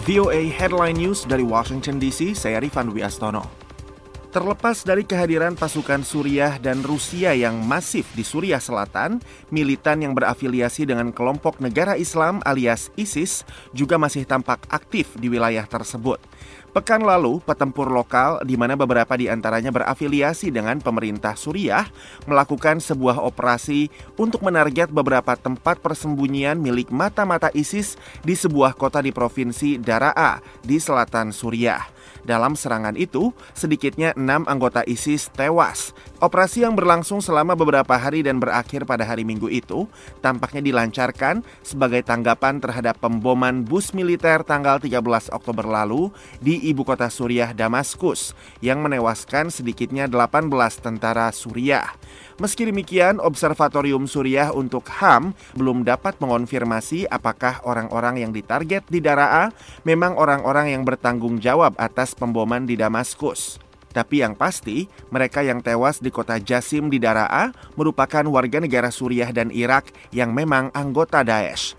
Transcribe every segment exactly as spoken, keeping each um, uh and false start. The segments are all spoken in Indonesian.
V O A Headline News dari Washington D C, saya Rifan Dwi Astono. Terlepas dari kehadiran pasukan Suriah dan Rusia yang masif di Suriah Selatan, militan yang berafiliasi dengan kelompok negara Islam alias ISIS juga masih tampak aktif di wilayah tersebut. Pekan lalu, petempur lokal di mana beberapa di antaranya berafiliasi dengan pemerintah Suriah melakukan sebuah operasi untuk menarget beberapa tempat persembunyian milik mata-mata ISIS di sebuah kota di provinsi Daraa di selatan Suriah. Dalam serangan itu, sedikitnya enam anggota ISIS tewas. Operasi yang berlangsung selama beberapa hari dan berakhir pada hari Minggu itu tampaknya dilancarkan sebagai tanggapan terhadap pemboman bus militer tanggal tiga belas Oktober lalu di ibu kota Suriah Damaskus yang menewaskan sedikitnya delapan belas tentara Suriah. Meski demikian, Observatorium Suriah untuk H A M belum dapat mengonfirmasi apakah orang-orang yang ditarget di Daraa memang orang-orang yang bertanggung jawab atas pemboman di Damaskus. Tapi yang pasti, mereka yang tewas di kota Jasim di Daraa merupakan warga negara Suriah dan Irak yang memang anggota Daesh.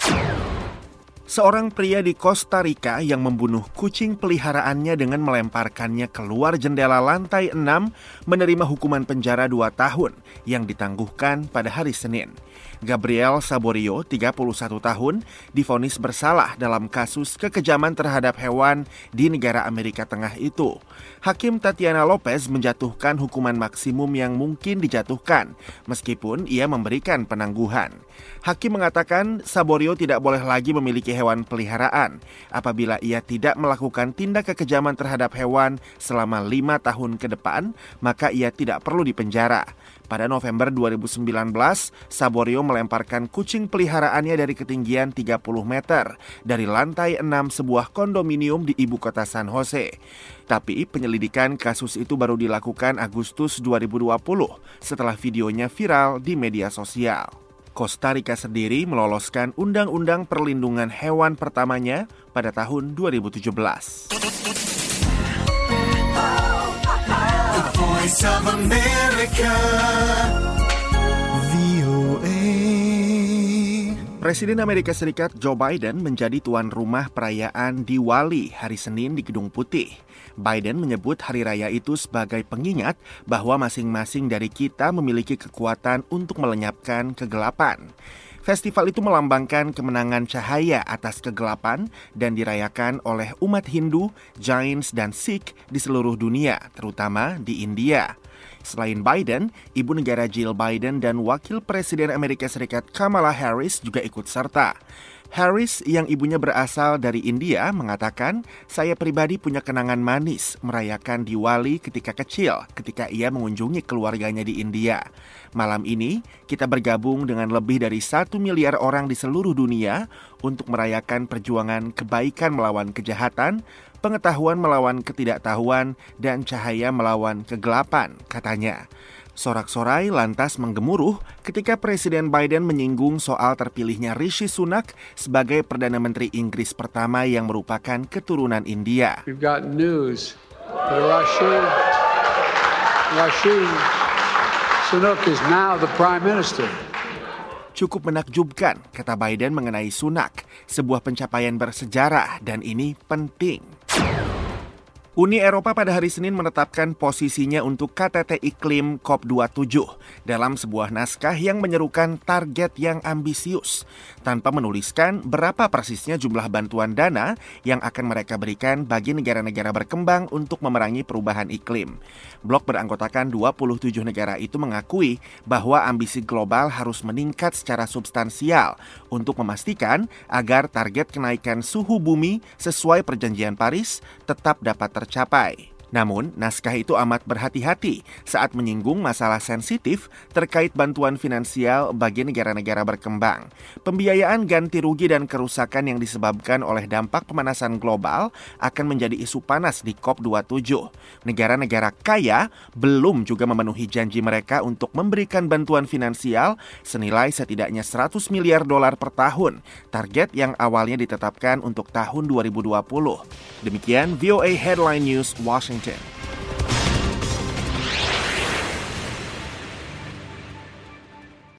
Seorang pria di Costa Rica yang membunuh kucing peliharaannya dengan melemparkannya keluar jendela lantai enam menerima hukuman penjara dua tahun yang ditangguhkan pada hari Senin. Gabriel Saborio, tiga puluh satu tahun, divonis bersalah dalam kasus kekejaman terhadap hewan di negara Amerika Tengah itu. Hakim Tatiana Lopez menjatuhkan hukuman maksimum yang mungkin dijatuhkan, meskipun ia memberikan penangguhan. Hakim mengatakan Saborio tidak boleh lagi memiliki hewan peliharaan apabila ia tidak melakukan tindak kekejaman terhadap hewan selama lima tahun ke depan, maka ia tidak perlu dipenjara. Pada November dua ribu sembilan belas, Saborio melemparkan kucing peliharaannya dari ketinggian tiga puluh meter dari lantai enam sebuah kondominium di ibu kota San Jose. Tapi penyelidikan kasus itu baru dilakukan Agustus dua ribu dua puluh setelah videonya viral di media sosial. Costa Rica sendiri meloloskan Undang-Undang Perlindungan Hewan pertamanya pada tahun dua ribu tujuh belas. Voice of America, V O A. Presiden Amerika Serikat Joe Biden menjadi tuan rumah perayaan Diwali hari Senin di Gedung Putih. Biden menyebut hari raya itu sebagai pengingat bahwa masing-masing dari kita memiliki kekuatan untuk melenyapkan kegelapan. Festival itu melambangkan kemenangan cahaya atas kegelapan dan dirayakan oleh umat Hindu, Jains, dan Sikh di seluruh dunia, terutama di India. Selain Biden, ibu negara Jill Biden dan wakil presiden Amerika Serikat Kamala Harris juga ikut serta. Harris yang ibunya berasal dari India mengatakan, saya pribadi punya kenangan manis merayakan Diwali ketika kecil ketika ia mengunjungi keluarganya di India. Malam ini kita bergabung dengan lebih dari satu miliar orang di seluruh dunia untuk merayakan perjuangan kebaikan melawan kejahatan, pengetahuan melawan ketidaktahuan, dan cahaya melawan kegelapan, katanya. Sorak-sorai lantas menggemuruh ketika Presiden Biden menyinggung soal terpilihnya Rishi Sunak sebagai Perdana Menteri Inggris pertama yang merupakan keturunan India. We've got news that Rishi, Rishi Sunak is now the Prime Minister. Cukup menakjubkan, kata Biden mengenai Sunak, sebuah pencapaian bersejarah dan ini penting. Uni Eropa pada hari Senin menetapkan posisinya untuk K T T Iklim C O P dua puluh tujuh dalam sebuah naskah yang menyerukan target yang ambisius, tanpa menuliskan berapa persisnya jumlah bantuan dana yang akan mereka berikan bagi negara-negara berkembang untuk memerangi perubahan iklim. Blok beranggotakan dua puluh tujuh negara itu mengakui bahwa ambisi global harus meningkat secara substansial untuk memastikan agar target kenaikan suhu bumi sesuai Perjanjian Paris tetap dapat tercapai. Tercapai. Namun, naskah itu amat berhati-hati saat menyinggung masalah sensitif terkait bantuan finansial bagi negara-negara berkembang. Pembiayaan ganti rugi dan kerusakan yang disebabkan oleh dampak pemanasan global akan menjadi isu panas di C O P dua puluh tujuh. Negara-negara kaya belum juga memenuhi janji mereka untuk memberikan bantuan finansial senilai setidaknya seratus miliar dolar per tahun, target yang awalnya ditetapkan untuk tahun dua ribu dua puluh. Demikian V O A Headline News Washington.